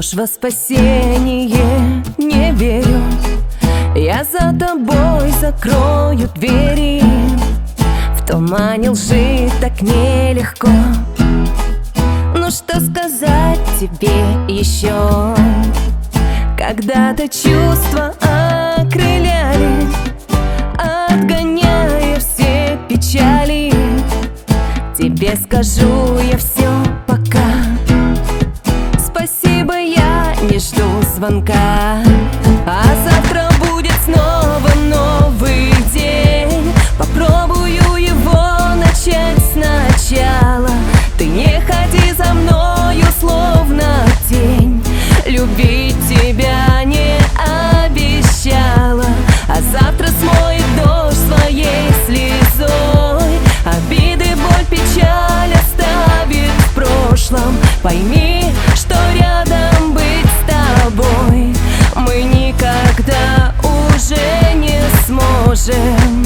Ждешь во спасение, не верю. Я за тобой закрою двери. В тумане лжи так нелегко. Ну что сказать тебе еще? Когда-то чувства окрыляли, отгоняя все печали. Тебе скажу я все пока. Спасибо, я не жду звонка. А завтра будет снова новый день. Попробую его начать сначала. Ты не ходи за мною, словно тень. Любить тебя не обещала. А завтра смоет дождь своей слезой. Обиды, боль, печаль оставит в прошлом. Пойми, что рядом быть с тобой мы никогда уже не сможем.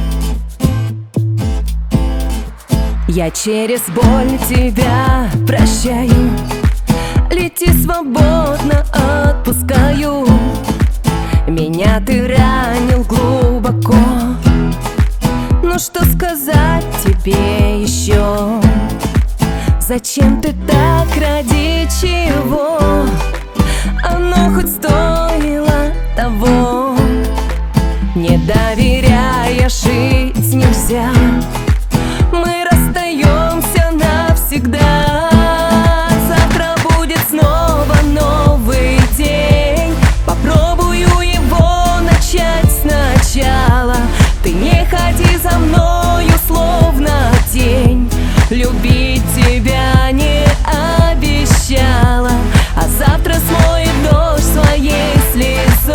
Я через боль тебя прощаю. Лети свободно, отпускаю. Меня ты ранил глубоко. Ну что сказать тебе еще? Зачем ты так, ради чего? Оно хоть стоило того. Не доверяя, жить нельзя. Мы расстаемся навсегда. Завтра будет снова новый день. Попробую его начать сначала. Ты не ходи за мною, словно тень. Любить тебя не обещала. А завтра смоет дождь своей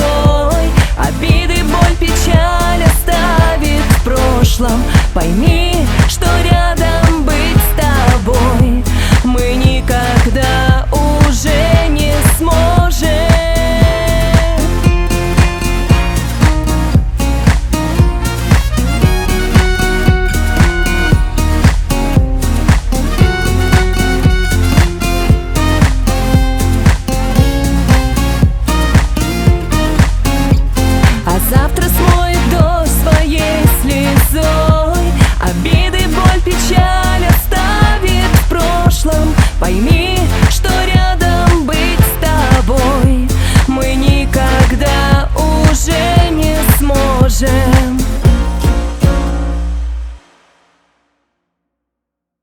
слезой. Обиды, боль, печаль оставит в прошлом. Пойми,